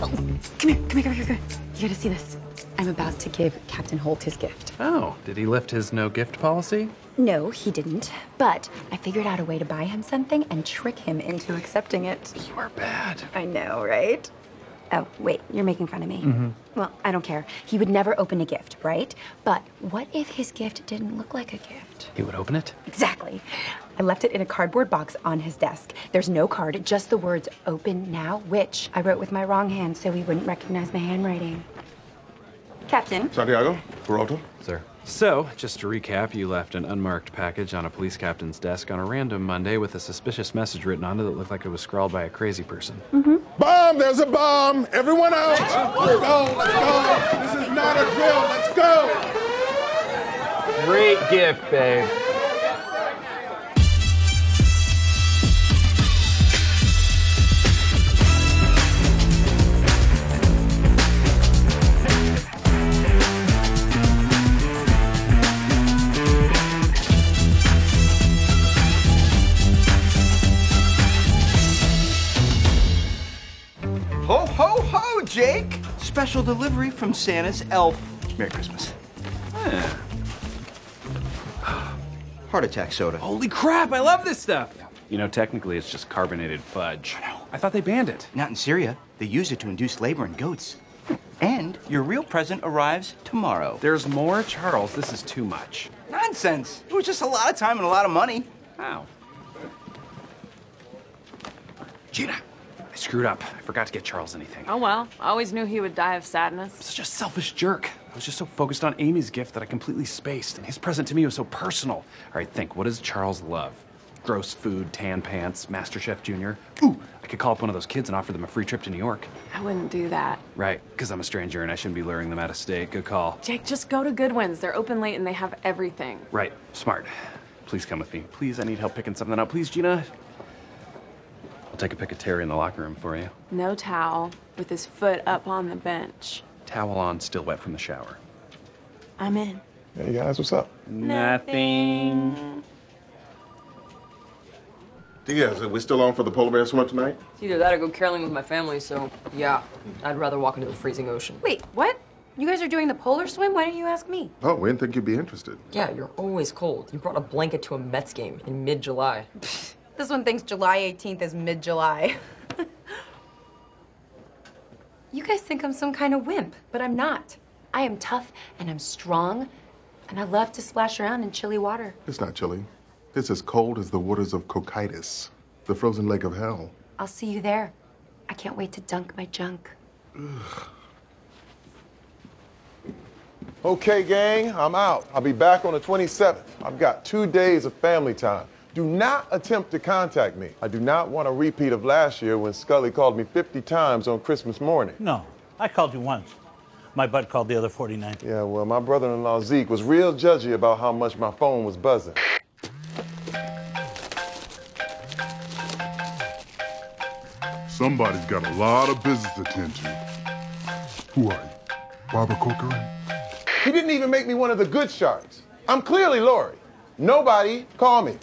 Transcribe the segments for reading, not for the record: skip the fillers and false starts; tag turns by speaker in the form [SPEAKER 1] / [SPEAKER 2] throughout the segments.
[SPEAKER 1] Come here. You gotta see this. I'm about to give Captain Holt his gift.
[SPEAKER 2] Oh, did he lift his no gift policy?
[SPEAKER 1] No, he didn't. But I figured out a way to buy him something and trick him into accepting it.
[SPEAKER 2] You are bad.
[SPEAKER 1] I know, right? Oh, wait, you're making fun of me. Well, I don't care. He would never open a gift, right? But what if his gift didn't look like a gift?
[SPEAKER 2] He would open it?
[SPEAKER 1] Exactly. I left it in a cardboard box on his desk. There's no card, just the words "open now," which I wrote with my wrong hand so he wouldn't recognize my handwriting. Captain.
[SPEAKER 3] Santiago, Peralta.
[SPEAKER 2] Sir. So, just to recap, you left an unmarked package on a police captain's desk on a random Monday with a suspicious message written on it that looked like it was scrawled by a crazy person.
[SPEAKER 3] Bomb! There's a bomb! Everyone out! Let's go! This is not a drill! Let's go!
[SPEAKER 2] Great gift, babe.
[SPEAKER 4] Ho, ho, ho, Jake! Special delivery from Santa's elf. Merry Christmas. Heart attack soda.
[SPEAKER 2] Holy crap, I love this stuff! You know, technically it's just carbonated fudge. I thought they banned it.
[SPEAKER 4] Not in Syria. They use it to induce labor in goats. And your real present arrives tomorrow.
[SPEAKER 2] There's more? Charles, this is too much.
[SPEAKER 4] Nonsense. It was just a lot of time and a lot of money.
[SPEAKER 2] Wow. Gina, I screwed up. I forgot to get Charles anything.
[SPEAKER 5] Oh well, I always knew he would die of sadness.
[SPEAKER 2] Such a selfish jerk. I was just so focused on Amy's gift that I completely spaced, and his present to me was so personal. All right, think, what does Charles love? Gross food, tan pants, MasterChef Junior. Ooh, I could call up one of those kids and offer them a free trip to New York.
[SPEAKER 5] I wouldn't do that.
[SPEAKER 2] Right, because I'm a stranger and I shouldn't be luring them out of state. Good call.
[SPEAKER 5] Jake, just go to Goodwin's. They're open late and they have everything.
[SPEAKER 2] Right, smart. Please come with me. Please, I need help picking something up. Please, Gina. I'll take a pic of Terry in the locker room for you.
[SPEAKER 5] No towel, with his foot up on the bench.
[SPEAKER 2] Towel on, still wet from the shower.
[SPEAKER 5] I'm in.
[SPEAKER 3] Hey guys, what's up?
[SPEAKER 2] Nothing.
[SPEAKER 3] Diaz, are we still on for the polar bear swim tonight?
[SPEAKER 6] It's either that or go caroling with my family, so yeah, I'd rather walk into the freezing ocean.
[SPEAKER 1] Wait, what? You guys are doing the polar swim? Why didn't you ask me?
[SPEAKER 3] Oh, we didn't think you'd be interested.
[SPEAKER 6] Yeah, you're always cold. You brought a blanket to a Mets game in mid-July.
[SPEAKER 1] This one thinks July 18th is mid-July. You guys think I'm some kind of wimp, but I'm not. I am tough and I'm strong, and I love to splash around in chilly water.
[SPEAKER 3] It's not chilly. It's as cold as the waters of Cocytus, the frozen lake of hell.
[SPEAKER 1] I'll see you there. I can't wait to dunk my junk.
[SPEAKER 3] Okay, gang, I'm out. I'll be back on the 27th. I've got 2 days of family time. Do not attempt to contact me. I do not want a repeat of last year when Scully called me 50 times on Christmas morning.
[SPEAKER 7] No, I called you once. My bud called the other 49.
[SPEAKER 3] Yeah, well, my brother-in-law Zeke was real judgy about how much my phone was buzzing.
[SPEAKER 8] Somebody's got a lot of business to attend to. Who are you? Barbara Corcoran?
[SPEAKER 3] He didn't even make me one of the good sharks. I'm clearly Lori. Nobody call me.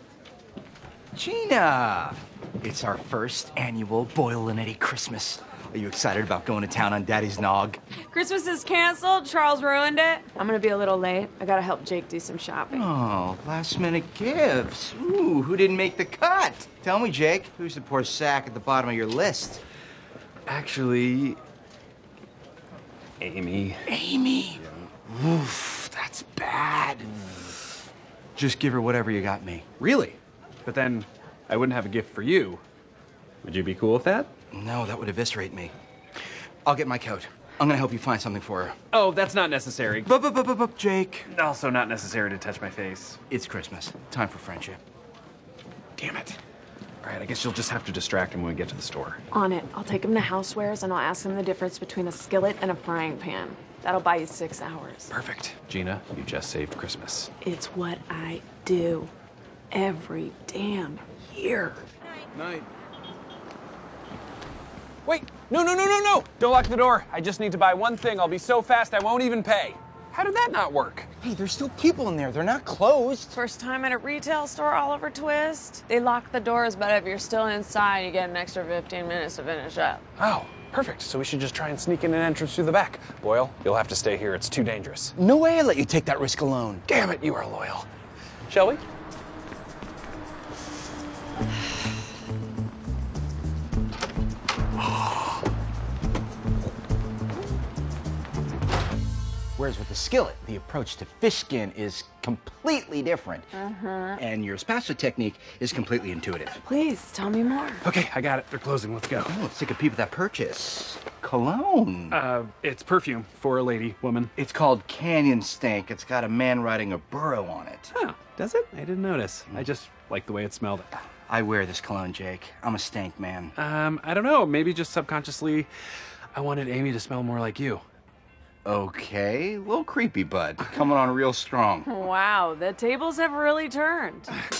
[SPEAKER 4] Gina! It's our first annual Boyle and Eddie Christmas. Are you excited about going to town on Daddy's nog?
[SPEAKER 5] Christmas is canceled. Charles ruined it. I'm gonna be a little late. I gotta help Jake do some shopping.
[SPEAKER 4] Oh, last-minute gifts. Ooh, who didn't make the cut? Tell me, Jake, who's the poor sack at the bottom of your list?
[SPEAKER 2] Actually, Amy.
[SPEAKER 4] Amy? Oof, that's bad. Just give her whatever you got me.
[SPEAKER 2] Really? But then I wouldn't have a gift for you. Would you be cool with that?
[SPEAKER 4] No, that would eviscerate me. I'll get my coat. I'm gonna help you find something for her.
[SPEAKER 2] Oh, that's not necessary.
[SPEAKER 4] Jake.
[SPEAKER 2] Also not necessary to touch my face.
[SPEAKER 4] It's Christmas. Time for friendship.
[SPEAKER 2] Damn it. All right, I guess you'll just have to distract him when we get to the store.
[SPEAKER 5] On it. I'll take him to Housewares and I'll ask him the difference between a skillet and a frying pan. That'll buy you 6 hours.
[SPEAKER 2] Perfect. Gina, you just saved Christmas.
[SPEAKER 5] It's what I do every damn year.
[SPEAKER 2] Night. Wait, no. Don't lock the door. I just need to buy one thing. I'll be so fast I won't even pay. How did that not work?
[SPEAKER 4] Hey, there's still people in there. They're not closed.
[SPEAKER 5] First time at a retail store all over Twist. They lock the doors, but if you're still inside, you get an extra 15 minutes to finish up.
[SPEAKER 2] Oh, Perfect. So we should just try and sneak in an entrance through the back. Boyle, you'll have to stay here. It's too dangerous.
[SPEAKER 4] No way I let you take that risk alone.
[SPEAKER 2] Damn it, you are loyal. Shall we?
[SPEAKER 4] Whereas with the skillet, the approach to fish skin is completely different. And your spatula technique is completely intuitive.
[SPEAKER 5] Please, tell me more.
[SPEAKER 2] Okay, I got it. They're closing. Let's go.
[SPEAKER 4] Oh, let's take a peep at that purchase. Cologne.
[SPEAKER 2] It's perfume for a lady, woman.
[SPEAKER 4] It's called Canyon Stank. It's got a man riding a burro on it.
[SPEAKER 2] Oh, does it? I didn't notice. I just like the way it smelled.
[SPEAKER 4] I wear this cologne, Jake. I'm a stank man.
[SPEAKER 2] I don't know. Maybe just subconsciously, I wanted Amy to smell more like you.
[SPEAKER 4] Okay, a little creepy, bud. Coming on real strong.
[SPEAKER 5] Wow, the tables have really turned.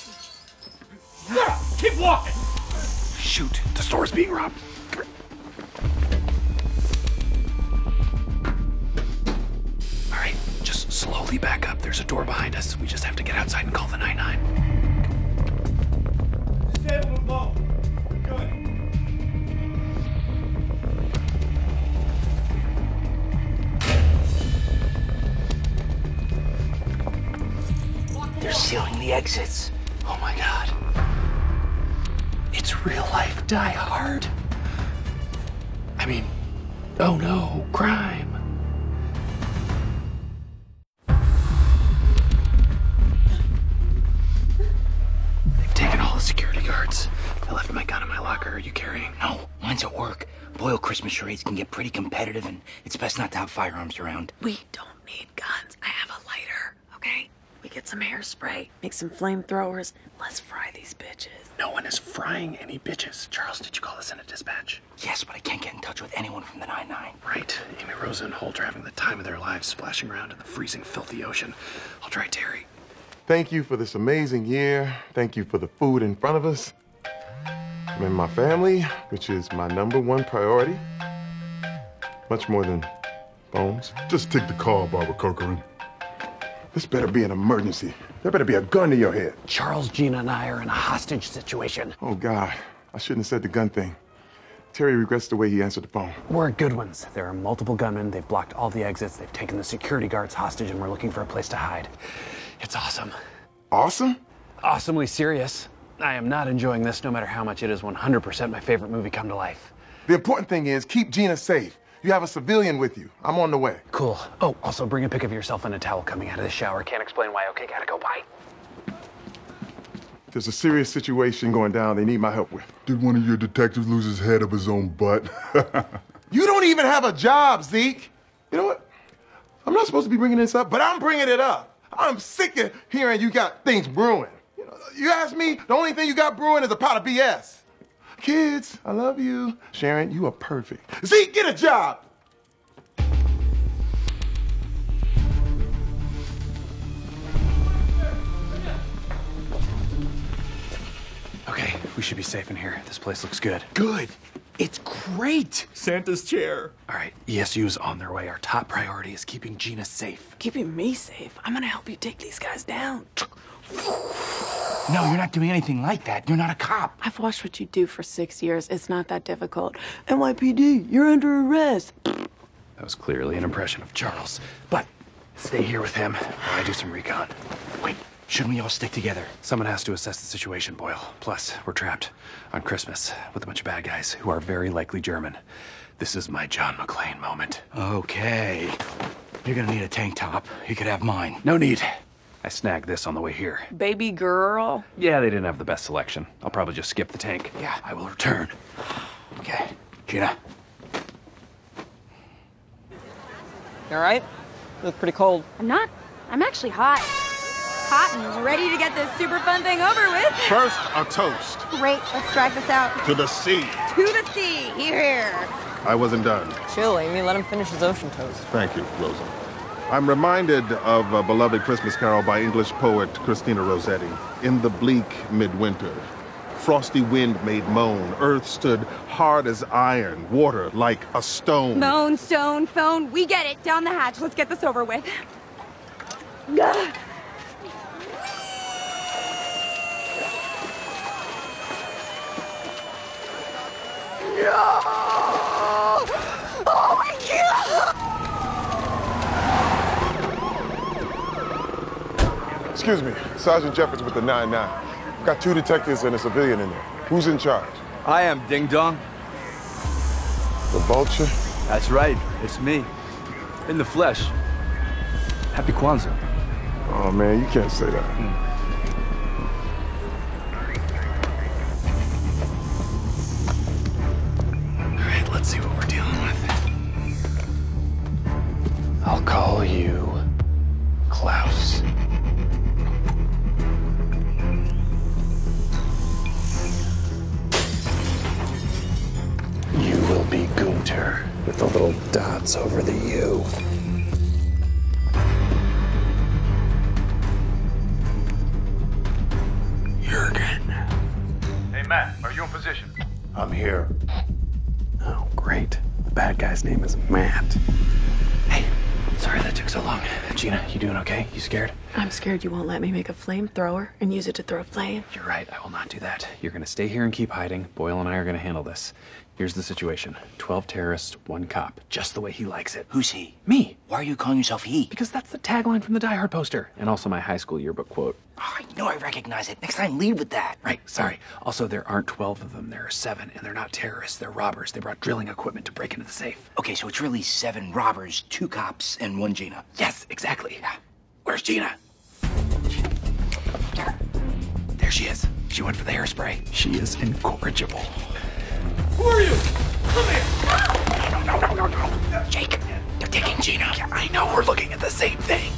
[SPEAKER 2] Keep walking! Shoot, the store's being robbed. All right, just slowly back up. There's a door behind us. We just have to get outside and call the 999.
[SPEAKER 9] Disable them both. Good.
[SPEAKER 4] They're sealing the exits.
[SPEAKER 2] Oh my God. It's real life Die Hard. I mean, oh no, crime. They've taken all the security guards. I left my gun in my locker. Are you carrying?
[SPEAKER 4] No, mine's at work. Boyle Christmas charades can get pretty competitive, and it's best not to have firearms around.
[SPEAKER 5] We don't need guns. I have a lighter, okay? We get some hairspray, make some flamethrowers. Let's fry these bitches.
[SPEAKER 2] No one is frying any bitches. Charles, did you call us in a dispatch?
[SPEAKER 4] Yes, but I can't get in touch with anyone from the 9-9.
[SPEAKER 2] Right. Amy, Rosa, and Holt are having the time of their lives splashing around in the freezing, filthy ocean. I'll try Terry.
[SPEAKER 3] Thank you for this amazing year. Thank you for the food in front of us. And my family, which is my #1 priority. Much more than Bones.
[SPEAKER 8] Just take the call, Barbara Corcoran.
[SPEAKER 3] This better be an emergency. There better be a gun to your head.
[SPEAKER 2] Charles, Gina, and I are in a hostage situation.
[SPEAKER 3] Oh, God. I shouldn't have said the gun thing. Terry regrets the way he answered the phone.
[SPEAKER 2] We're good ones. There are multiple gunmen. They've blocked all the exits. They've taken the security guards hostage, and we're looking for a place to hide. It's awesome.
[SPEAKER 3] Awesome?
[SPEAKER 2] Awesomely serious. I am not enjoying this, no matter how much it is 100% my favorite movie come to life.
[SPEAKER 3] The important thing is keep Gina safe. You have a civilian with you. I'm on the way.
[SPEAKER 2] Cool. Oh, also bring a pic of yourself in a towel coming out of the shower. Can't explain why. Okay, gotta go. Bye.
[SPEAKER 3] There's a serious situation going down they need my help with.
[SPEAKER 8] Did one of your detectives lose his head up his own butt?
[SPEAKER 3] You don't even have a job, Zeke. You know what? I'm not supposed to be bringing this up, but I'm bringing it up. I'm sick of hearing you got things brewing. You ask me, the only thing you got brewing is a pot of BS. Kids, I love you. Sharon, you are perfect. Zeke, get a job!
[SPEAKER 2] Okay, we should be safe in here. This place looks good.
[SPEAKER 4] Good. It's great.
[SPEAKER 9] Santa's chair.
[SPEAKER 2] All right, ESU's on their way. Our top priority is keeping Gina safe.
[SPEAKER 5] Keeping me safe. I'm gonna help you take these guys down.
[SPEAKER 4] No, you're not doing anything like that. You're not a cop.
[SPEAKER 5] I've watched what you do for 6 years. It's not that difficult. NYPD, you're under arrest.
[SPEAKER 2] That was clearly an impression of Charles. But stay here with him while I do some recon.
[SPEAKER 4] Wait, shouldn't we all stick together?
[SPEAKER 2] Someone has to assess the situation, Boyle. Plus, we're trapped on Christmas with a bunch of bad guys who are very likely German. This is my John McClane moment.
[SPEAKER 4] Okay. You're gonna need a tank top. You could have mine.
[SPEAKER 2] No need. I snagged this on the way here.
[SPEAKER 5] Baby girl.
[SPEAKER 2] Yeah, they didn't have the best selection. I'll probably just skip the tank.
[SPEAKER 4] Yeah.
[SPEAKER 2] I will return.
[SPEAKER 4] Okay. Gina.
[SPEAKER 6] You all right? You look pretty cold.
[SPEAKER 1] I'm not. I'm actually hot. Hot and ready to get this super fun thing over with.
[SPEAKER 8] First, a toast
[SPEAKER 1] Great, let's drive this out.
[SPEAKER 8] to the sea.
[SPEAKER 1] To the sea, here.
[SPEAKER 8] I wasn't done.
[SPEAKER 6] Chill, Amy. Let him finish his ocean toast.
[SPEAKER 8] Thank you, Rosa. I'm reminded of a beloved Christmas carol by English poet Christina Rossetti. In the bleak midwinter, frosty wind made moan, earth stood hard as iron, water like a stone.
[SPEAKER 1] Moan, stone, phone. We get it. Down the hatch. Let's get this over with. Ugh.
[SPEAKER 3] Yeah! Excuse me, Sergeant Jeffords with the 9-9. Got 2 detectives and a civilian in there. Who's in charge?
[SPEAKER 9] I am Ding Dong.
[SPEAKER 3] The Vulture?
[SPEAKER 9] That's right. It's me. In the flesh. Happy Kwanzaa.
[SPEAKER 3] Oh, man, you can't say that.
[SPEAKER 2] All right, let's see what we're dealing with. I'll call you Klaus. You will be Gunter with the little dots over the U. Jurgen.
[SPEAKER 9] Hey, Matt, are you in position?
[SPEAKER 8] I'm here.
[SPEAKER 2] Oh, great. The bad guy's name is Matt. Hey, sorry that took so long. Gina, you doing okay? You scared?
[SPEAKER 5] I'm scared you won't let me make a flamethrower and use it to throw flame.
[SPEAKER 2] You're right, I will not do that. You're gonna stay here and keep hiding. Boyle and I are gonna handle this. Here's the situation. 12 terrorists, 1 cop. Just the way he likes it.
[SPEAKER 4] Who's he?
[SPEAKER 2] Me.
[SPEAKER 4] Why are you calling yourself he?
[SPEAKER 2] Because that's the tagline from the Die Hard poster. And also my high school yearbook quote.
[SPEAKER 4] Oh, I know I recognize it. Next time, lead with that.
[SPEAKER 2] Right, sorry. Also, there aren't 12 of them. There are 7, and they're not terrorists. They're robbers. They brought drilling equipment to break into the safe.
[SPEAKER 4] Okay, so it's really 7 robbers, 2 cops, and 1 Gina.
[SPEAKER 2] Yes, exactly. Where's Gina? There she is. She went for the hairspray. She is incorrigible.
[SPEAKER 9] Who are you? Come here!
[SPEAKER 2] No. Jake, they're taking Gina. Yeah, I know. We're looking at the same thing.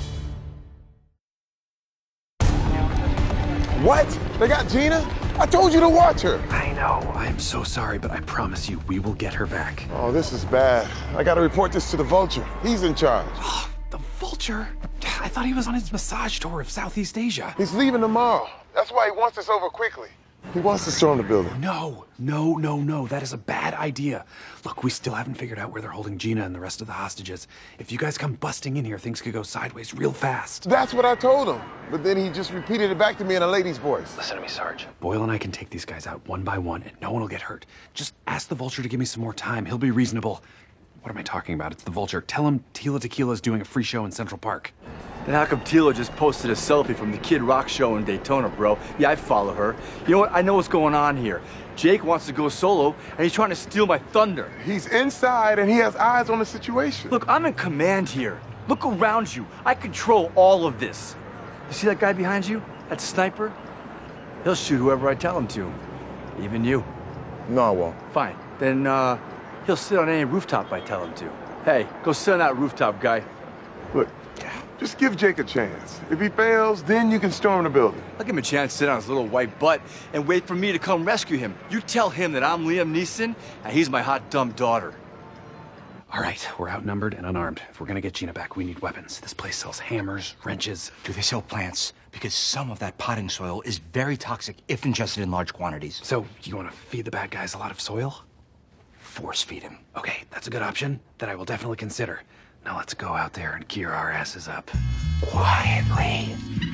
[SPEAKER 3] What? They got Gina? I told you to watch her.
[SPEAKER 2] I know. I am so sorry, but I promise you, we will get her back.
[SPEAKER 3] Oh, this is bad. I gotta report this to the Vulture. He's in charge.
[SPEAKER 2] The Vulture? I thought he was on his massage tour of Southeast Asia.
[SPEAKER 3] He's leaving tomorrow. That's why he wants this over quickly. He wants to storm the building.
[SPEAKER 2] No. That is a bad idea. Look, we still haven't figured out where they're holding Gina and the rest of the hostages. If you guys come busting in here, things could go sideways real fast.
[SPEAKER 3] That's what I told him. But then he just repeated it back to me in a lady's voice.
[SPEAKER 2] Listen to me, Sarge. Boyle and I can take these guys out one by one, and no one will get hurt. Just ask the Vulture to give me some more time. He'll be reasonable. What am I talking about? It's the Vulture. Tell him Tila Tequila's doing a free show in Central Park.
[SPEAKER 9] Then how come Tila just posted a selfie from the Kid Rock show in Daytona, bro? Yeah, I follow her. You know what? I know what's going on here. Jake wants to go solo, and he's trying to steal my thunder.
[SPEAKER 3] He's inside, and he has eyes on the situation.
[SPEAKER 9] Look, I'm in command here. Look around you. I control all of this. You see that guy behind you? That sniper? He'll shoot whoever I tell him to. Even you.
[SPEAKER 3] No, I won't.
[SPEAKER 9] Fine. Then, he'll sit on any rooftop I tell him to. Hey, go sit on that rooftop, guy.
[SPEAKER 3] Look, just give Jake a chance. If he fails, then you can storm the building.
[SPEAKER 9] I'll give him a chance to sit on his little white butt and wait for me to come rescue him. You tell him that I'm Liam Neeson and he's my hot, dumb daughter.
[SPEAKER 2] All right, we're outnumbered and unarmed. If we're gonna get Gina back, we need weapons. This place sells hammers, wrenches.
[SPEAKER 4] Do they sell plants? Because some of that potting soil is very toxic if ingested in large quantities.
[SPEAKER 2] So, you wanna feed the bad guys a lot of soil?
[SPEAKER 4] Force feed him.
[SPEAKER 2] Okay, that's a good option that I will definitely consider. Now let's go out there and gear our asses up.
[SPEAKER 4] Quietly.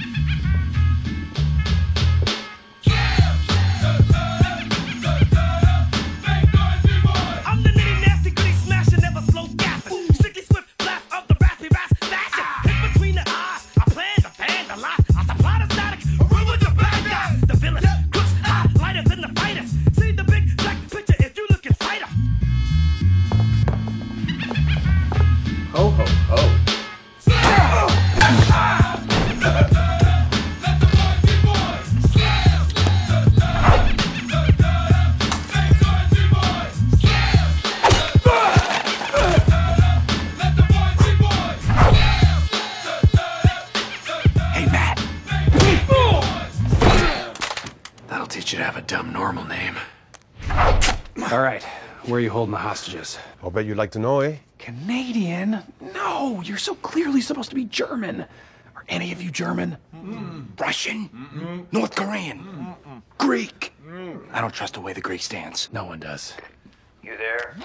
[SPEAKER 10] I'm the nitty nasty goody smasher, never slow gassing. Strictly swift blast of the raspy rasp fashion. Hit between the eyes, I plan to fan the lot. I supply the static, rule with the bad guys. The villains, crooks, highlighters, and the fighters. See the big black picture if you look inside 'em.
[SPEAKER 2] Ho, ho, ho. Hey, Matt. That'll teach you to have a dumb, normal name. All right, where are you holding the hostages?
[SPEAKER 3] I'll bet you'd like to know, eh?
[SPEAKER 2] Canadian? No, you're so clearly supposed to be German. Are any of you German?
[SPEAKER 4] Russian? North Korean?
[SPEAKER 2] Greek?
[SPEAKER 4] I don't trust the way the Greek stands.
[SPEAKER 2] No one does.
[SPEAKER 11] You there?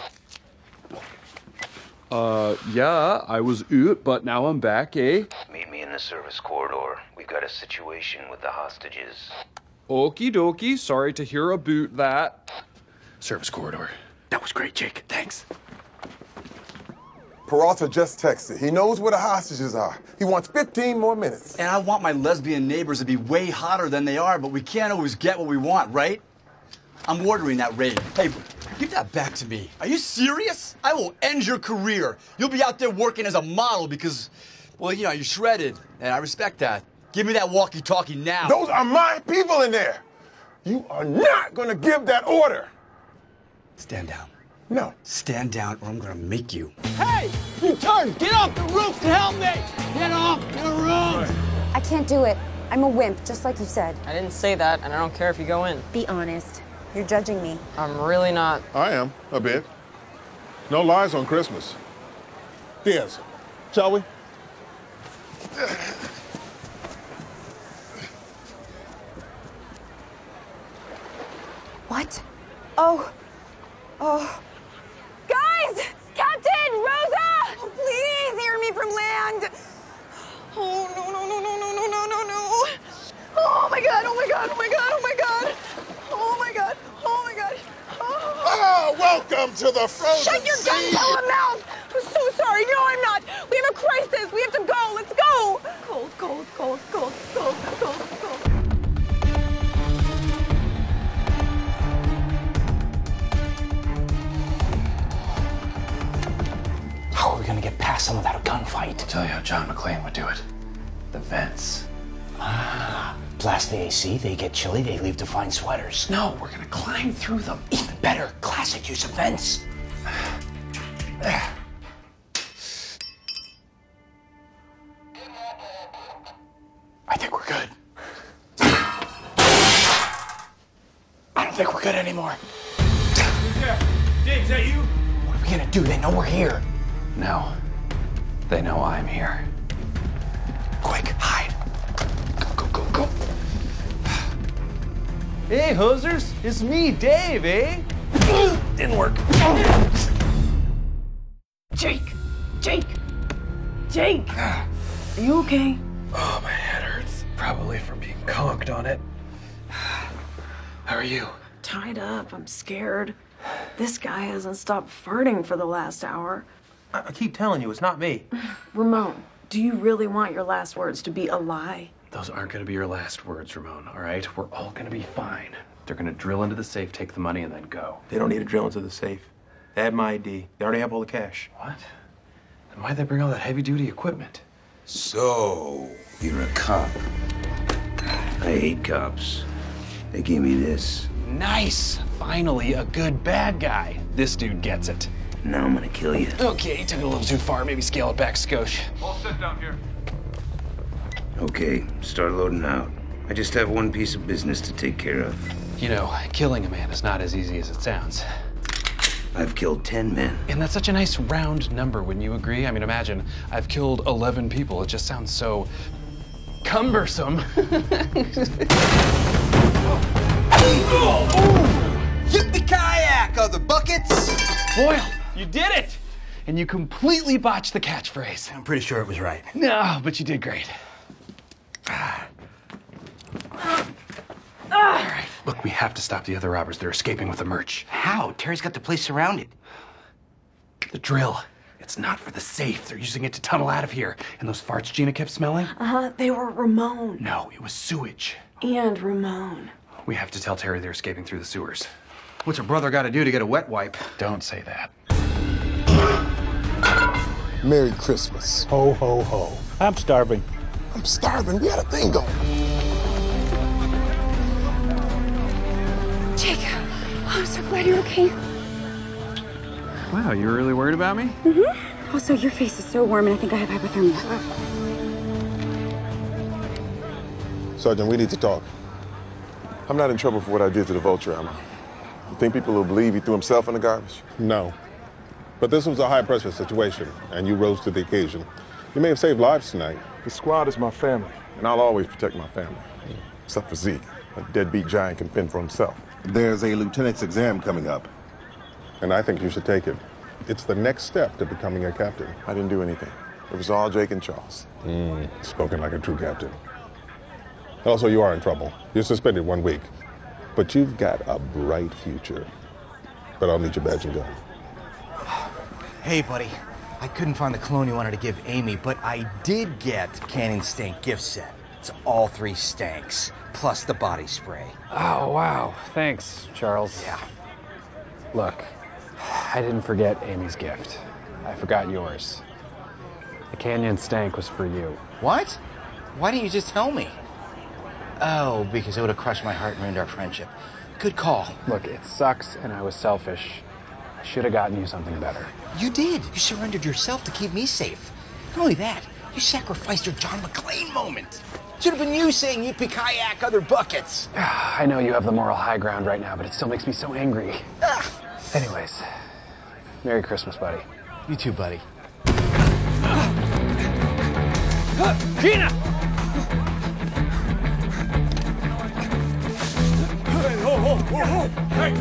[SPEAKER 9] Yeah, I was out, but now I'm back, eh?
[SPEAKER 11] Meet me in the service corridor. We've got a situation with the hostages.
[SPEAKER 9] Okie dokie, sorry to hear about that.
[SPEAKER 2] Service corridor. That was great, Jake. Thanks.
[SPEAKER 3] Peralta just texted. He knows where the hostages are. He wants 15 more minutes.
[SPEAKER 9] And I want my lesbian neighbors to be way hotter than they are, but we can't always get what we want, right? I'm ordering that raid. Hey, give that back to me. Are you serious? I will end your career. You'll be out there working as a model because, well, you know, you're shredded, and I respect that. Give me that walkie-talkie now.
[SPEAKER 3] Those are my people in there. You are not going to give that order.
[SPEAKER 9] Stand down.
[SPEAKER 3] No.
[SPEAKER 9] Stand down or I'm going to make you.
[SPEAKER 10] Hey, you turn! Get off the roof to help me! Get off the roof!
[SPEAKER 12] I can't do it. I'm a wimp, just like you said.
[SPEAKER 6] I didn't say that, and I don't care if you go in.
[SPEAKER 12] Be honest. You're judging me.
[SPEAKER 6] I'm really not.
[SPEAKER 8] I am, a bit. No lies on Christmas. Diaz, shall we?
[SPEAKER 12] What? Oh. Guys! Captain! Rosa! Oh, please hear me from land. Oh, no. Oh, my God.
[SPEAKER 8] Ah, welcome to the frozen
[SPEAKER 12] Shut your
[SPEAKER 8] sea.
[SPEAKER 12] gun-pellet mouth! I'm so sorry. No, I'm not. We have a crisis. We have to go. Let's go. Cold.
[SPEAKER 4] How are we gonna get past them without a gunfight?
[SPEAKER 2] I'll tell you how John McClane would do it. The vents.
[SPEAKER 4] Blast the AC, they get chilly, they leave to find sweaters.
[SPEAKER 2] No, we're gonna climb through them.
[SPEAKER 4] Even better, classic use of vents. I think we're good. I don't think we're good anymore.
[SPEAKER 10] Who's there? Dave, is that you?
[SPEAKER 4] What are we gonna do? They know we're here.
[SPEAKER 2] No. They know I'm here.
[SPEAKER 4] Quick, hide. Go.
[SPEAKER 9] Hey, hosers. It's me, Dave, eh?
[SPEAKER 4] Didn't work.
[SPEAKER 5] Jake! Are you okay?
[SPEAKER 2] Oh, my head hurts. Probably from being conked on it. How are you?
[SPEAKER 5] Tied up. I'm scared. This guy hasn't stopped farting for the last hour.
[SPEAKER 13] I keep telling you, it's not me.
[SPEAKER 5] Ramon, do you really want your last words to be a lie?
[SPEAKER 2] Those aren't gonna be your last words, Ramon, all right? We're all gonna be fine. They're gonna drill into the safe, take the money, and then go.
[SPEAKER 13] They don't need to drill into the safe. They have my ID. They already have all the cash.
[SPEAKER 2] What? Then why'd they bring all that heavy-duty equipment?
[SPEAKER 14] So, you're a cop. I hate cops. They gave me this.
[SPEAKER 4] Nice. Finally, a good bad guy. This dude gets it.
[SPEAKER 14] Now I'm gonna kill you.
[SPEAKER 4] Okay, took it a little too far. Maybe scale it back, skosh.
[SPEAKER 10] All sit down here.
[SPEAKER 14] Okay, start loading out. I just have one piece of business to take care of.
[SPEAKER 2] You know, killing a man is not as easy as it sounds.
[SPEAKER 14] I've killed 10 men.
[SPEAKER 2] And that's such a nice round number, wouldn't you agree? I mean, imagine, I've killed 11 people. It just sounds so cumbersome.
[SPEAKER 9] Hit the kayak, other buckets!
[SPEAKER 2] Boyle, you did it! And you completely botched the catchphrase.
[SPEAKER 4] I'm pretty sure it was right.
[SPEAKER 2] No, but you did great. All right, look, we have to stop the other robbers. They're escaping with the merch.
[SPEAKER 4] How? Terry's got the place surrounded.
[SPEAKER 2] The drill. It's not for the safe. They're using it to tunnel out of here. And those farts Gina kept smelling?
[SPEAKER 5] They were Ramon.
[SPEAKER 2] No, it was sewage.
[SPEAKER 5] And Ramon.
[SPEAKER 2] We have to tell Terry they're escaping through the sewers.
[SPEAKER 9] What's a brother got to do to get a wet wipe?
[SPEAKER 2] Don't say that.
[SPEAKER 3] Merry Christmas.
[SPEAKER 7] Ho, ho, ho. I'm starving.
[SPEAKER 3] I'm starving. We had a thing going.
[SPEAKER 12] Jake, I'm so glad you're okay.
[SPEAKER 2] Wow, you were really worried about me?
[SPEAKER 12] Mm-hmm. Also, your face is so warm and I think I have hypothermia.
[SPEAKER 3] Sergeant, we need to talk. I'm not in trouble for what I did to the vulture, am I? You think people will believe he threw himself in the garbage?
[SPEAKER 8] No. But this was a high-pressure situation, and you rose to the occasion. You may have saved lives tonight.
[SPEAKER 3] The squad is my family, and I'll always protect my family. Except for Zeke. A deadbeat giant can fend for himself.
[SPEAKER 8] There's a lieutenant's exam coming up, and I think you should take it. It's the next step to becoming a captain.
[SPEAKER 3] I didn't do anything. It was all Jake and Charles.
[SPEAKER 8] Spoken like a true captain. Also, you are in trouble. You're suspended 1 week. But you've got a bright future. But I'll need your badge and gun.
[SPEAKER 4] Hey, buddy. I couldn't find the cologne you wanted to give Amy, but I did get Canyon Stank gift set. It's all 3 stanks, plus the body spray.
[SPEAKER 2] Oh, wow. Thanks, Charles.
[SPEAKER 4] Yeah.
[SPEAKER 2] Look, I didn't forget Amy's gift. I forgot yours. The Canyon Stank was for you.
[SPEAKER 4] What? Why didn't you just tell me? Oh, because it would have crushed my heart and ruined our friendship. Good call.
[SPEAKER 2] Look, it sucks and I was selfish. I should have gotten you something better.
[SPEAKER 4] You did. You surrendered yourself to keep me safe. Not only that, you sacrificed your John McClane moment. Should have been you saying yippee-kayak other buckets.
[SPEAKER 2] I know you have the moral high ground right now, but it still makes me so angry. Anyways, Merry Christmas, buddy.
[SPEAKER 4] You too, buddy.
[SPEAKER 10] Gina! Hey!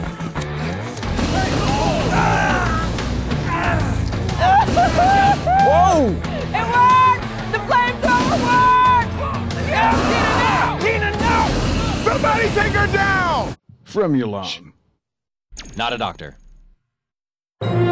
[SPEAKER 12] Whoa! It worked! The flamethrower worked! Yeah,
[SPEAKER 10] Gina, no!
[SPEAKER 3] Somebody take her down!
[SPEAKER 15] From your mom.
[SPEAKER 16] Not a doctor.